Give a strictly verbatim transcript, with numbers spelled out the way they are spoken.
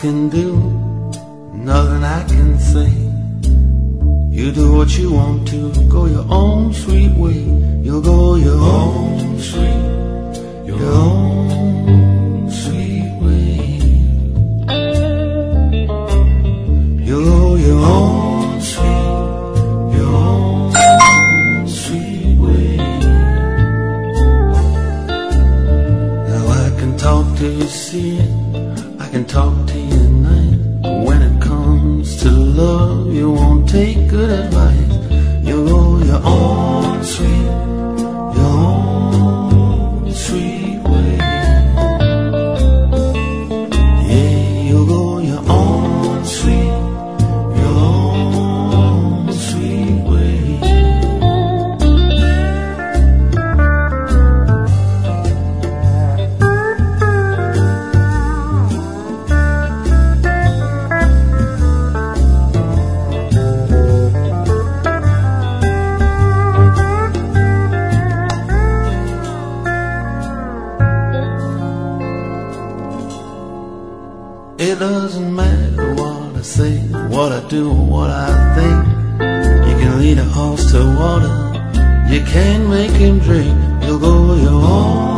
can do, nothing I can say. You do what you want to, go your own sweet way. You'll go your own sweet, your own sweet way. You'll go your own sweet, your own sweet way. Now I can talk till you see it, I can talk to you at night. But when it comes to love, you won't take good advice. You'll go your own sweet, your own sweet way. Yeah, you'll go your own sweet, your own sweet way. It doesn't matter what I say, what I do, or what I think. You can lead a horse to water, you can't make him drink. You'll go your own